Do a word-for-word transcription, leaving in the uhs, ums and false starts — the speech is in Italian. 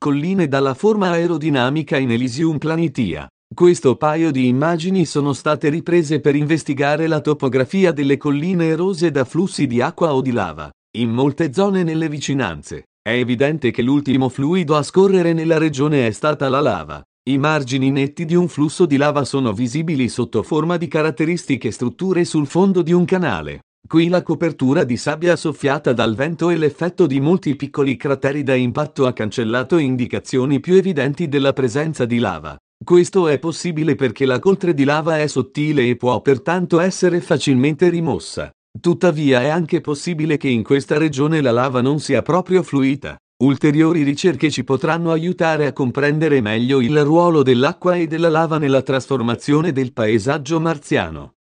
colline dalla forma aerodinamica in Elysium Planitia. Questo paio di immagini sono state riprese per investigare la topografia delle colline erose da flussi di acqua o di lava, in molte zone nelle vicinanze. È evidente che l'ultimo fluido a scorrere nella regione è stata la lava. I margini netti di un flusso di lava sono visibili sotto forma di caratteristiche strutture sul fondo di un canale. Qui la copertura di sabbia soffiata dal vento e l'effetto di molti piccoli crateri da impatto ha cancellato indicazioni più evidenti della presenza di lava. Questo è possibile perché la coltre di lava è sottile e può pertanto essere facilmente rimossa. Tuttavia è anche possibile che in questa regione la lava non sia proprio fluida. Ulteriori ricerche ci potranno aiutare a comprendere meglio il ruolo dell'acqua e della lava nella trasformazione del paesaggio marziano.